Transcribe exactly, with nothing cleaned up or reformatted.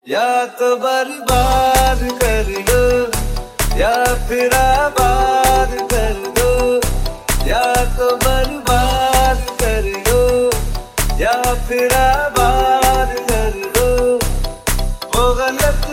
या तो बर्बाद कर दो या फिर आबाद कर दो, या तो बर्बाद कर दो या फिर आबाद कर दो। वो गलत